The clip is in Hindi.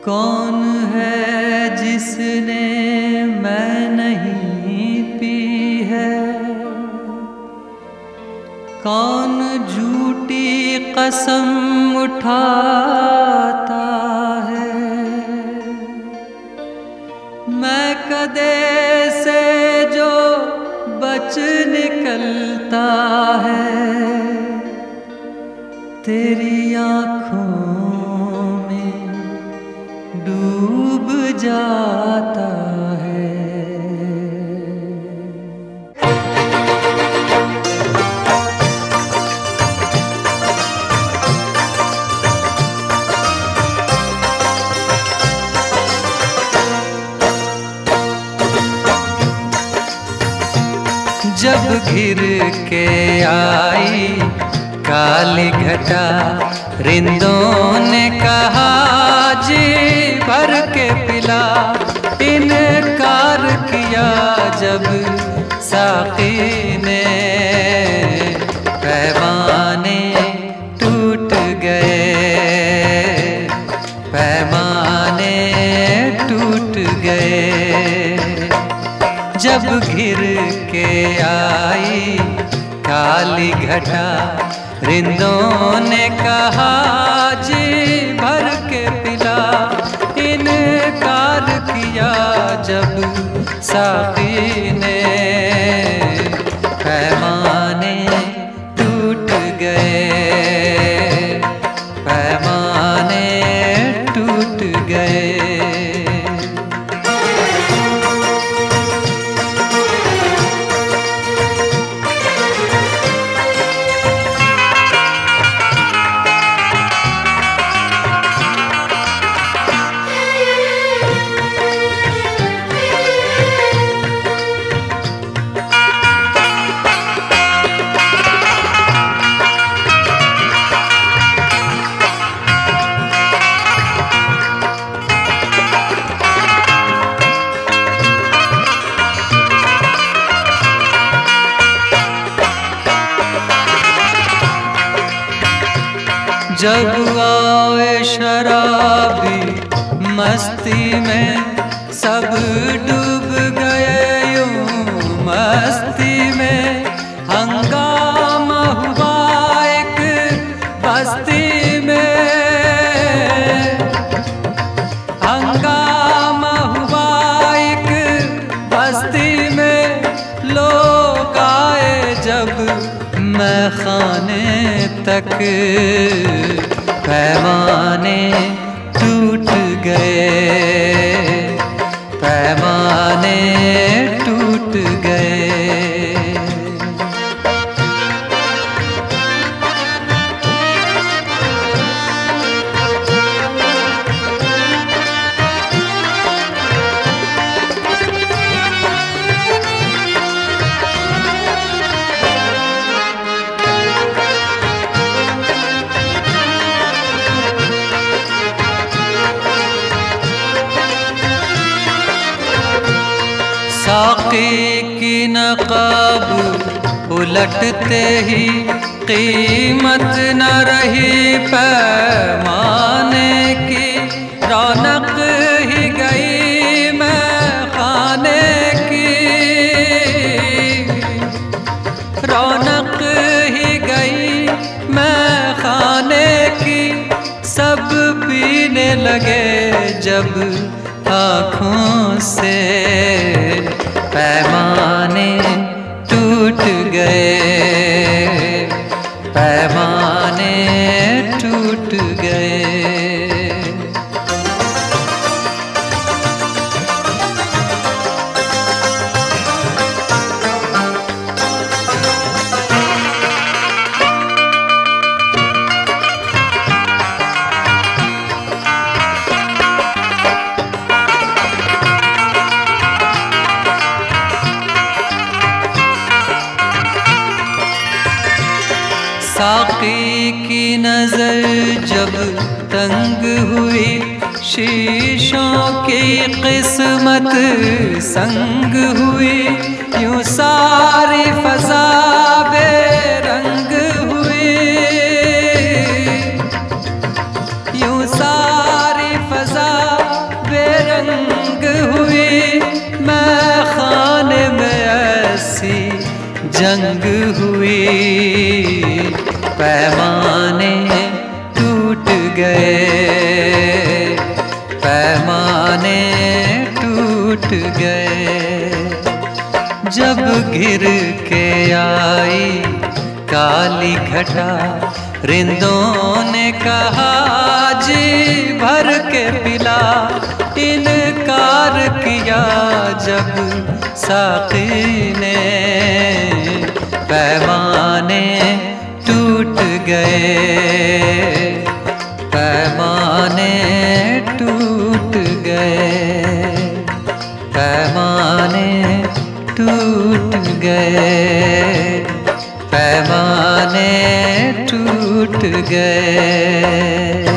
कौन है जिसने मैं नहीं पी है, कौन झूठी कसम उठाता है। मैं कदे से जो बच निकलता है, तेरी आँखों में डूब जाता है। जब घिर के आई काली घटा, रिंदों ने कहा जी भर के पिला। इनकार किया जब साकी ने, पैमाने टूट गए, पैमाने टूट गए। जब घिर के आई काली घटा, रिंदों ने कहा जी भर के पिला। इनकार किया जब साकी ने, पैमाने टूट गए, पैमाने टूट गए। जब आए शराबी मस्ती में, सब डूब गए यूं मस्ती में। हंगामा हुआ एक बस्ती में, हंगामा हुआ एक बस्ती में। लोग आए जब मैं खाने तक, पैमाने टूट गए, पैमाने टूट गए। साकी की नकाब उलटते ही कीमत न रही, पैमाने की रौनक ही गई मैं खाने की, रौनक ही गई मैं खाने की। सब पीने लगे जब आँखों से, पैमाने टूट गए, पैमाने टूट गए। साकी की नजर जब तंग हुई, शीशों की किस्मत संग हुई। यूं सारी फजा बेरंग हुई, यूं सारी फजा गए, पैमाने टूट गए। जब गिर के आई काली घटा, रिंदों ने कहा जी भर के पिला। इनकार किया जब साक़ी ने, पैमाने टूट गए, पैमाने टूट गए, पैमाने टूट गए, पैमाने टूट गए।